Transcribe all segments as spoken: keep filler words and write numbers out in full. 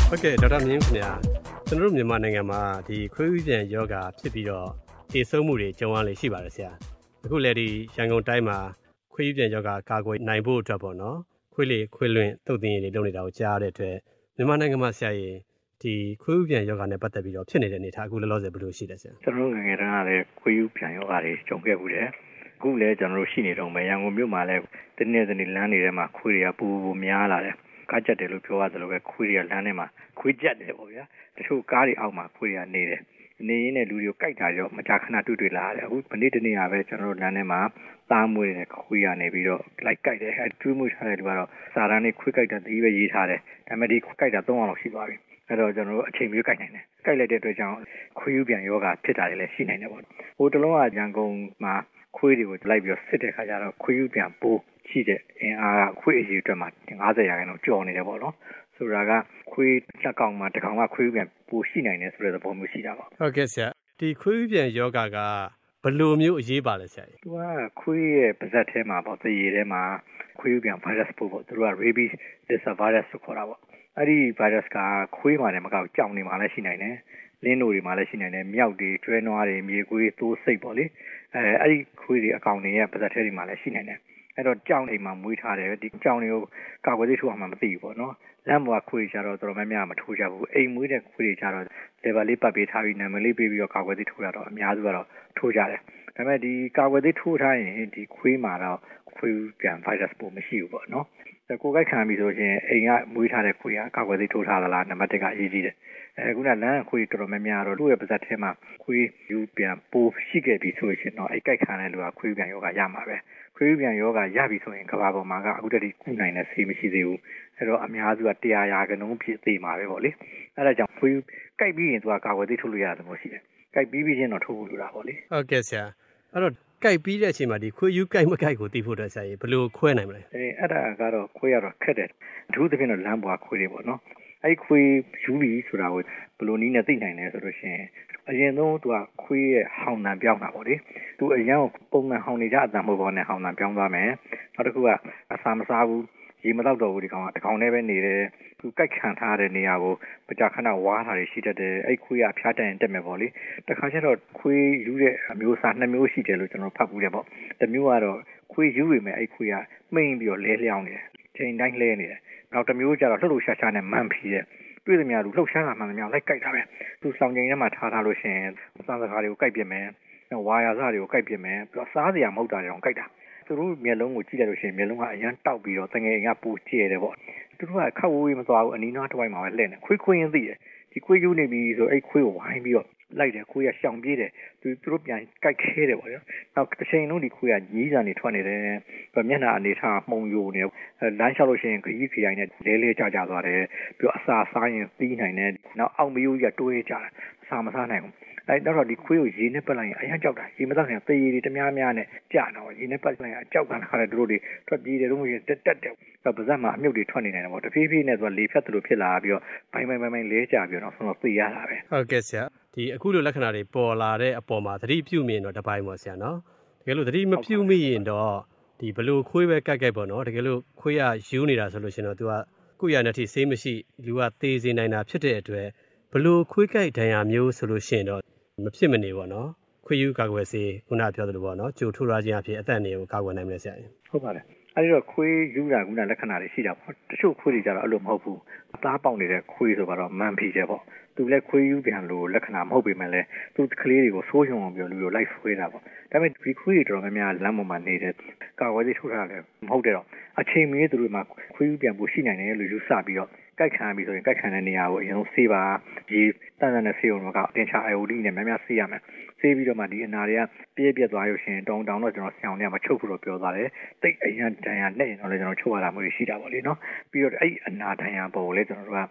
ဟုတ်ကဲ့ဒေါက်တာမြင့်ခင်ဗျာကျွန်တော်တို့မြန်မာနိုင်ငံမှာဒီခွေးဥပြန်ယောဂဖြစ်ပြီးတော့အေဆုံးမှုတွေကြုံရလေရှိပါတယ်ဆရာအခုလည်းဒီရန်ကုန်တိုင်းမှာခွေးဥပြန်ယောဂကာကွယ်နိုင်ဖို့အတွက်ပေါ့နော်ခွေးလေခွေးလွင့်တုတ်တင်ရည်တွေလုပ်နေတာကိုကြားရတဲ့အတွက်မြန်မာနိုင်ငံမှာဆရာရေဒီခွေးဥပြန်ယောဂနဲ့ပတ်သက်ပြီးတော့ဖြစ်နေတဲ့အနေအထားအခုလောလောဆယ်ဘယ်လိုရှိလဲဆရာကျွန်တော်ငယ်ငယ်တုန်းကလည်းခွေးဥပြန်ယောဂတွေကြုံခဲ့ဘူးတယ်အခုလည်းကျွန်တော်တို့ရှိနေတော့မယ်ရန်ကုန်မြို့မှာလည်းတနေ့တနေ့လမ်းတွေထဲမှာခွေးတွေကပူပူများလာတယ်ကားကြက်တယ်လို့ပြောရသလိုပဲခွေးတွေကလမ်းထဲမှာခွေးကြက်တယ်ပေါ့ဗျာတချို့ကားတွေအောက်မှာခွေးတွေကနေတယ်နေရင်းနဲ့လူတွေကိုကြိုက်တာရောမကြာခဏတွေ့တွေ့လာတယ်အခုမနေ့တနေ့ကပဲကျွန်တော်တို့လမ်းထဲမှာသားမွေးနေတဲ့ခွေးကနေပြီးတော့လိုက်ကြိုက်တယ်အဲကျွေးမွေးထားတဲ့လူကတော့စာတန်းလေးခွေးကြိုက်တာဒီပဲရေးထားတယ်ဒါပေမဲ့ဒီခွေးကြိုက်တာသုံးအောင်လောက်ရှိသွားပြီအဲ့တော့ကျွန်တော်တို့အချိန်မျိုးကြိုက်နိုင်တယ်ကြိုက်လိုက်တဲ့အတွက်ကြောင့်ခွေးဥပြန်ယောဂဖြစ်တာတွေလည်းရှိနိုင်တယ်ပေါ့ဟိုတလုံးကရန်ကုန်မှာခွေးတွေကိုလိုက်ပြီးတော့စစ်တဲ့ခါကျတော့ခွေးဥပြန်ပိုးရှိတဲ့အင်အားကခွေးအရေးအတွက်မှာ၅၀ရာခိုင်နှုန်းကျော်နေတယ်ပေါ့နော်ဆိုတာကခွေးလက်ကောင်မှာတစ်ကောင်ကခွေးဥပြန်ပိုးရှိနိုင်တယ်ဆိုတဲ့သဘောမျိုးရှိတာပေါ့ဟုတ်ကဲ့ဆရာဒီခွေးဥပြန်ယောဂကဘယ်လိုမျိုးအရေးပါလဲဆရာသူကခွေးရဲ့ပါးစပ်ထဲမှာပေါ့သရေထဲမှာခွေးဥပြန် virus ပိုးပေါ့သူတို့က rabies virus ဆိုခေါ်တာပေါ့အဲ့ဒီ virus ကခွေးမှာလည်းမကောက်ကြောင်နေမှာလည်းရှိနိုင်တယ်လင်းတို့တွေမှာလည်းရှိနိုင်တယ်မြောက်တွေကျွဲနွားတွေမြေခွေးသိုးစိတ်ပေါ့လေအဲအဲ့ဒီခွေးတွေအကောင်တွေရဲ့ပါးစပ်ထဲတွေမှာလည်းရှိနိုင်တယ်အဲ့တော့ကြောင်အိမ်မှာမွေးထားတယ်ဒီကြောင်တွေကိုကာကွယ်ဆေးထိုးအောင်မှမသိဘူးပေါ့နော်လမ်းပေါ်ကခွေးကြတော့တော်တော်များများမထိုးကြဘူးအိမ်မွေးတဲ့ခွေးတွေကြတော့ level လေးပတ်ပေးထားပြီးနာမည်လေးပေးပြီးတော့ကာကွယ်ဆေးထိုးရတော့အများစုကတော့ထိုးကြတယ်ဒါပေမဲ့ဒီကာကွယ်ဆေးထိုးထားရင်ဒီခွေးမှာတော့ခွေးပြန် virus ပိုးမရှိဘူးပေါ့နော်ကိုယ်ကိုက်ခံပြီဆိုရင်အိမ်ကမွေးထားတဲ့ခွေးကကာကွယ်ဆေးထိုးထားသလားနံပါတ်တစ်ကအရေးကြီးတယ်အဲခုနလမ်းခွေးတော်တော်များများတော့သူ့ရဲ့ပါးစပ်ထဲမှာခွေးယူပြန်ပိုးရှိခဲ့ပြီဆိုရင်တော့အဲ့ကြိုက်ခံတဲ့လူကခွေးပြန်ယောဂရမှာပဲခွေးပြန်ယောဂရပြီဆိုရင်ကဘာပေါ်မှာကအခုတည်းကကုနိုင်တဲ့ဆေးမရှိသေးဘူးအဲ့တော့အများစုကတရားရာခိုင်နှုန်းဖြစ်သေးမှာပဲပေါ့လေအဲ့ဒါကြောင့်ခွေးကြိုက်ပြီးရင်သူကကာကွယ်ဆေးထိုးလို့ရတယ်လို့ရှိတယ်ကြိုက်ပြီးပြီးချင်းတော့ထိုးဖို့လိုတာပေါ့လေဟုတ်ကဲ့ဆရာအဲ့တော့ကြိုက်ပြီးတဲ့အချိန်မှာဒီခွေးယူကြိုက်မကြိုက်ကိုသိဖို့အတွက်ဆရာကြီးဘယ်လိုခွဲနိုင်မလဲအဲအဲ့ဒါကတော့ခွေးရတော့ခက်တယ်အထူးသဖြင့်တော့လမ်းပေါ်ခွေးတွေပေါ့နော်အဲ့ခွေးယူပြီးဆိုတာကိုဘယ်လိုနည်းနဲ့သိနိုင်လဲဆိုလို့ရှိရင်အရင်ဆုံးသူကခွေးရဲ့ဟောင်နှံပြောင်းတာပေါ့လေသူအရင်ကပုံမှန်ဟောင်နေကြအတန်မဟုတ်ပါနဲ့ဟောင်နှံပြောင်းသွားမယ်နောက်တစ်ခုကအစာမစားဘူးရေမတော့တော့ဘူးဒီကောင်ကဒီကောင်နဲ့ပဲနေတယ်သူကြိုက်ခံထားတဲ့နေရာကိုပကြာခဏဝါးတာတွေရှိတတ်တယ်အဲ့ခွေးကဖျားတန်တက်မယ်ပေါ့လေတခါကျတော့ခွေးယူတဲ့အမျိုးအစားနှစ်မျိုးရှိတယ်လို့ကျွန်တော်ဖတ်ဘူးတယ်ပေါ့တစ်မျိုးကတော့ခွေးယူပေမဲ့အဲ့ခွေးကမှိန်ပြီးတော့လဲလျောင်းနေတယ်ချိန်တိုင်းလဲနေတယ်နောက်တစ်မျိုးကျတော့လှုပ်လှုပ်ရှားရှားနဲ့မှန်ဖီးတယ်တွေ့သမျှလူလှုပ်ရှားတာမှန်သမျှလိုက်ကြိုက်တာပဲသူဆောင်ချိန်ထဲမှာထားထားလို့ရှိရင်စားစကားတွေကိုကြိုက်ပြမယ်ဝါယာစတွေကိုကြိုက်ပြမယ်ပြီးတော့စားစရာမဟုတ်တာတွေအောင်ကြိုက်တာသူတို့မျက်လုံးကိုကြည့်လိုက်လို့ရှိရင်မျက်လုံးကအရန်တောက်ပြီးတော့တငယ်ကပူကျဲတယ်ပေါ့သူတို့ကခက်ဝေးဝေးမသွားဘူးအနီးနားတစ်ဝိုက်မှာပဲလှည့်နေခွေးခွေးရင်းသိတယ်ဒီခွေးယူနေပြီဆိုအဲ့ခွေးကိုဝိုင်းပြီးတော့လိုက်တယ်ခွေးကရှောင်ပြေးတယ်သူသူတို့ပြန်ကြိုက်ခဲတယ်ပေါ့နော်နောက်တစ်ချိန်လုံးဒီခွေးကညီးစာနေထွက်နေတယ်မျက်နှာအနေထားမှုံယိုနေလမ်းလျှောက်လို့ရှိရင်ခကြီးခရိုင်နဲ့လဲလဲကြကြသွားတယ်ပြီးတော့အစာစားရင်ပြီးနိုင်တယ်နောက်အောက်မယိုးကြီးကတိုးရကြတယ်အစာမစားနိုင်ဘူးအဲ့တော့ဒီခွေးကိုရေနဲ့ပတ်လိုက်ရင်အရင်ကြောက်တာရေမတောက်ရင်သေရည်တွေတများများနဲ့ကြာတော့ရေနဲ့ပတ်လိုက်ရင်အကြောက်ကန်ခါတဲ့တို့တွေထွက်ပြေးတယ်တို့မျိုးတက်တက်တယ်တော့ပါဇက်မှာအမြုပ်တွေထွက်နေတယ်ပေါ့တဖြည်းဖြည်းနဲ့သူကလေဖြတ်သလိုဖြစ်လာပြီးတော့ဘိုင်းဘိုင်းဘိုင်းဘိုင်းလဲကြပြီးတော့ဆုံးတော့သေရတာပဲဟုတ်ကဲ့ဆရာဒီအခုလိုလက္ခဏာတွေပေါ်လာတဲ့အပေါ်မှာသတိပြုမိရင်တော့တပိုင်းပေါ့ဆရာနော်တကယ်လို့သတိမပြုမိရင်တော့ဒီဘလို့ခွေးပဲကြိုက်ကြိုက်ပေါ့နော်တကယ်လို့ခွေးကယူနေတာဆိုလို့ရှင်တော့သူကကုရနဲ့ထိဆေးမရှိလူကသေစေနိုင်တာဖြစ်တဲ့အတွက်ဘလို့ခွေးကြိုက်ဒဏ်ရာမျိုးဆိုလို့ရှင်တော့မဖြစ်မနေပေါ့နော်ခွေးယူကာကွယ်ဆေးခုနပြောသလိုပေါ့နော်ကြိုထိုးထားခြင်းအဖြစ်အသက်တွေကိုကာကွယ်နိုင်မယ်ဆရာကြီးဟုတ်ပါတယ်အဲ့ဒီတော့ခွေးယူတာကလက္ခဏာတွေရှိတာပေါ့တချို့ခွေးတွေကြတော့အဲ့လိုမဟုတ်ဘူးအသားပေါက်နေတဲ့ခွေးဆိုတော့မန်ဖီတယ်ပေါ့သူလည်းခွေးယူပြန်လို့လက္ခဏာမဟုတ်ပေမဲ့လည်းသူကလေးတွေကိုဆိုးရုံအောင်ပြောလို့လိုက်ဆွဲတာပေါ့ဒါပေမဲ့ဒီခွေးတွေတော်တော်များများလမ်းပေါ်မှာနေတဲ့ကာကွယ်ဆေးထိုးထားတယ်မဟုတ်တဲ့တော့အချိန်မီသူတို့မှာခွေးယူပြန်ဖို့ရှိနိုင်တယ်လို့ယူဆပြီးတော့ကြိုက်ခံပြီးဆိုရင်ကြိုက်ခံတဲ့နေရာကိုအရင်ဆုံးဆေးပါရေတန်တန်နဲ့ဆေးအောင်ကအတင်ချာ I O D နဲ့များများဆေးရမယ်ဆေးပြီးတော့မှဒီအနာတွေကပြည့်ပြည့်သွားရရှင်တောင်းတောင်းတော့ကျွန်တော်ဆရာအောင်เนี่ยမချုပ်ဖို့တော့ပြောသွားတယ်တိတ်အရင်တန်ရနဲ့ရင်တော့လည်းကျွန်တော်ချုပ်ရတာမျိုးရှိတာပေါ့လေနော်ပြီးတော့အဲ့အနာတန်ရပေါ်ကိုလည်းကျွန်တော်တို့က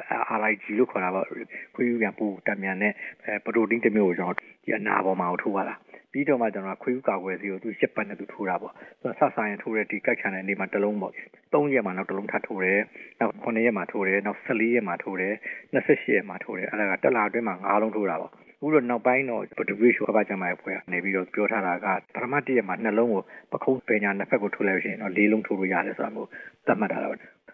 R I G လို့ခေါ်တာပေါ့ခွေးယူပြန်ပူတံမြန်နဲ့ပရိုတင်းတစ်မျိုးကိုကျွန်တော်ဒီအနာပေါ်မှာထိုးရတာပြီးတော့မှကျွန်တော်ခွေးယူကာကွယ်ဆေးကိုသူရှစ်ပတ်နဲ့သူထိုးတာပေါ့သူဆဆရင်ထိုးတဲ့ဒီကြိုက်ခံတဲ့နေမှာတစ်လုံးပေါ့သုံးရက်မှာနောက်တစ်လုံးထပ်ထိုးတယ်နောက်ခုနှစ်ရက်မှာထိုးတယ်နောက်ဆယ်လေးရက်မှာထိုးတယ်နှစ်ဆယ့်ရှစ်ရက်မှာထိုးတယ်အဲ့ဒါကတစ်လအတွင်းမှာငါးလုံးထိုးတာပေါ့အခုတော့နောက်ပိုင်းတော့ W H O ကဘာကြမှာဖွဲ့နေပြီးတော့ပြောထားတာကပထမတစ်ရက်မှာနှလုံးကိုပခုံးပညာနှစ်ဖက်ကိုထိုးလိုက်လို့ရှိရင်တော့လေးလုံးထိုးလို့ရတယ်ဆိုတာမျိုးသတ်မှတ်ထားတာ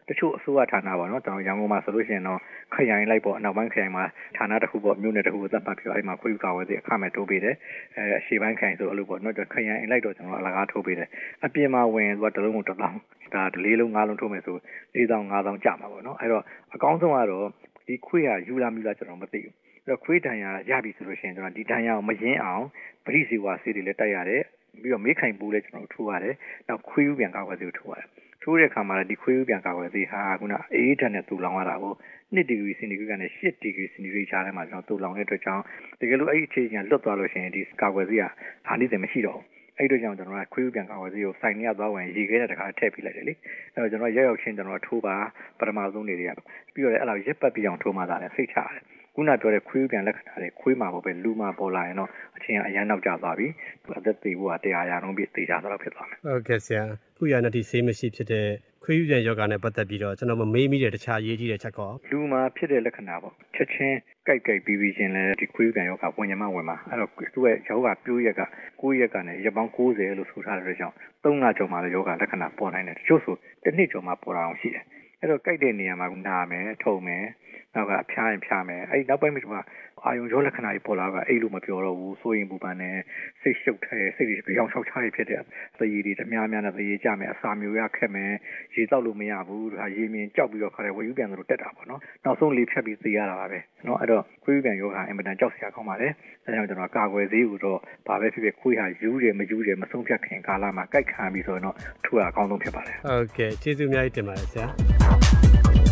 တချို့အစိုးရဌာနပေါ့နော်ကျွန်တော်ရန်ကုန်မှာဆိုလို့ရှိရင်တော့ခရိုင်လိုက်ပေါ့နောက်ပိုင်းခရိုင်မှာဌာနတစ်ခုပေါ့မြို့နယ်တစ်ခုကိုသတ်မှတ်ပြီးတော့အဲ့မှာခွေးကာဝယ်စေအခမဲ့ထိုးပေးတယ်အဲအရှေ့ပိုင်းခရိုင်ဆိုအဲ့လိုပေါ့နော်ခရိုင်လိုက်တော့ကျွန်တော်အလကားထိုးပေးတယ်အပြင်မှာဝင်ဆိုတော့တစ်လုံးကိုတစ်လောင်းဒါလေးလုံးငါးလုံးထိုးမယ်ဆိုလေးသောင်းငါးသောင်းကျမှာပေါ့နော်အဲ့တော့အကောင်းဆုံးကတော့ဒီခွေးကယူလာမြူလာကျွန်တော်မသိဘူးအဲ့တော့ခွေးတန်ရရပြီဆိုလို့ရှိရင်ကျွန်တော်ဒီတန်ရအောင်မရင်းအောင်ပရိစီဝါဆေးတွေလည်းတိုက်ရတယ်ပြီးတော့မေးခိုင်ပူလည်းကျွန်တော်ထိုးရတယ်နောက်ခွေးဥပြန်ကာကွယ်ဆေးကိုထိုးရတယ်ထိုးတဲ့အခါမှာလည်းဒီခွေးဥပြန်ကာကွယ်ဆေးဟာခုနအေးဓာတ်နဲ့တူလောင်ရတာကိုtwoဒီဂရီစင်တီဂရိတ်ကနေeightဒီဂရီစင်တီဂရိတ်ချားထဲမှာကျွန်တော်တူလောင်တဲ့အတွက်ကြောင့်တကယ်လို့အဲ့ဒီအခြေအနေကလွတ်သွားလို့ရှိရင်ဒီကာကွယ်ဆေးကအာနိသင်မရှိတော့ဘူးအဲ့တို့ကြောင့်ကျွန်တော်ကခွေးဥပြန်ကာကွယ်ဆေးကိုစိုင်နေရသွားဝင်ရေခဲတဲ့တခါထည့်ပြလိုက်တယ်လေအဲ့တော့ကျွန်တော်ရောက်ရောက်ချင်းကျွန်တော်ထိုးပါပထမဆုံးနေတွေကပြီးတော့လည်းအဲ့လိုရက်ပတ်ပြီးအောင်ထိုးမှသာလည်းစိတ်ချရတယ်ခုနပြောတဲ့ခွေးပြန်လက္ခဏာတွေခွေးမှာပဲလူမှာပေါ်လာရင်တော့အချင်းအရန်နောက်ကျသွားပြီအသက်သေဖို့ကတရားရာနှုန်းပြသေချာတော့ဖြစ်သွားမယ်ဟုတ်ကဲ့ဆရာခုရနတိဆေးမရှိဖြစ်တဲ့ခွေးပြန်ယောဂနဲ့ပတ်သက်ပြီးတော့ကျွန်တော်မမေးမိတဲ့တခြားရေးကြီးတဲ့ချက်ကောလူမှာဖြစ်တဲ့လက္ခဏာပေါ့ချက်ချင်းကြိုက်ကြိုက်ပြီးပြီးချင်းလဲဒီခွေးပြန်ယောဂဝင်ညမဝင်မှာအဲ့တော့သူ့ရဲ့ယောဂပြိုးရက်ကကိုးရက်ကနေရက်ပေါင်းninetyလို့ဆိုထားတဲ့ကြောင့်threeလကျော်မှလည်းယောဂလက္ခဏာပေါ်နိုင်တယ်တချို့ဆိုတစ်နှစ်ကျော်မှပေါ်လာအောင်ရှိတယ်အဲ့တော့ကြိုက်တဲ့နေရာမှာနာမယ်ထုံမယ်နောက်ကဖျားရင်ဖျားမယ်အဲ့နောက်ပိုင်းမှာအာယုံရောလက္ခဏာတွေပေါ်လာကအဲ့လိုမပြောတော့ဘူးစိုးရင်ပူပန်နေစိတ်ရှုပ်ထဲစိတ်တွေကြောင်ချောက်ချားတွေဖြစ်တဲ့သရေတွေတများများနဲ့သရေကြမယ်အစာမျိုးရခက်မယ်ရေတောက်လို့မရဘူးဒါရေမြင်ကြောက်ပြီးတော့ခါတယ်ဝေယူပြန်လို့တက်တာပေါ့နော်နောက်ဆုံးလေဖြတ်ပြီးသေရတာပါပဲနော်အဲ့တော့ခွေးပြန်ယောဂအင်မတန်ကြောက်စရာကောင်းပါတယ်ဒါကြောင့်ကျွန်တော်ကာကွယ်ဆေးကိုတော့ဘာပဲဖြစ်ဖြစ်ခွေးဟာယူတယ်မယူတယ်မဆုံးဖြတ်ခင်ကာလမှာကြိုက်ခံပြီးဆိုတော့ထိုးရအကောင်းဆုံးဖြစ်ပါတယ်ဟုတ်ကဲ့ကျေးဇူးအများကြီးတင်ပါတယ်ဆရာ